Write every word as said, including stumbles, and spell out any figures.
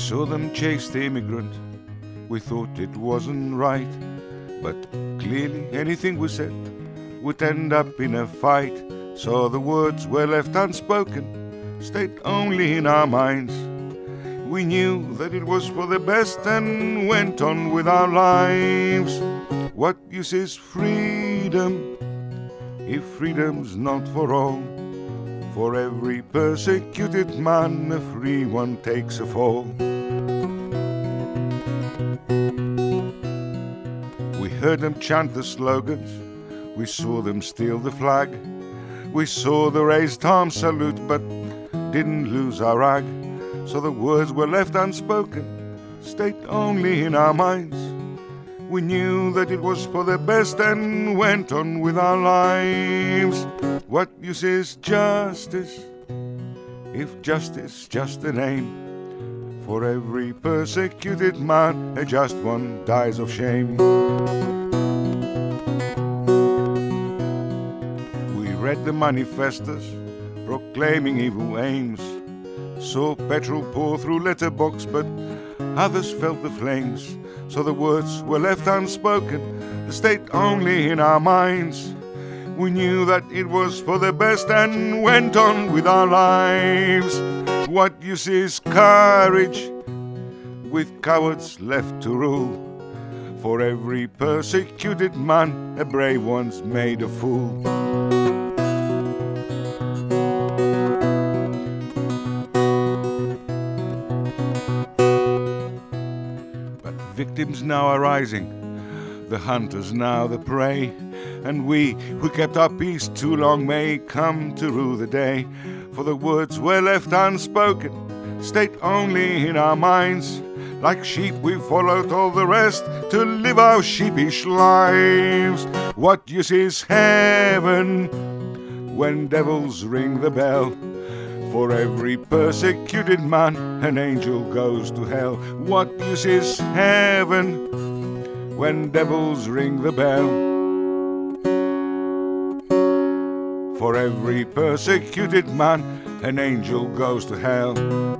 saw them chase the immigrant. We thought it wasn't right, but clearly anything we said would end up in a fight. So the words were left unspoken, stayed only in our minds. We knew that it was for the best and went on with our lives. What use is freedom if freedom's not for all? For every persecuted man, a free one takes a fall. We heard them chant the slogans, we saw them steal the flag. We saw the raised arm salute, but didn't lose our rag. So the words were left unspoken, stayed only in our minds. We knew that it was for the best and went on with our lives. What use is justice if justice just a name? For every persecuted man, a just one dies of shame. We read the manifestos proclaiming evil aims, saw petrol pour through letterbox, but others felt the flames. So the words were left unspoken, stayed only in our minds. We knew that it was for the best and went on with our lives. What use is courage with cowards left to rule? For every persecuted man, a brave one's made a fool. Victims now are rising, the hunters now the prey, and we who kept our peace too long may come to rue the day. For the words were left unspoken, stayed only in our minds. Like sheep we followed all the rest to live our sheepish lives. What use is heaven when devils ring the bell? For every persecuted man, an angel goes to hell. What use is heaven when devils ring the bell? For every persecuted man, an angel goes to hell.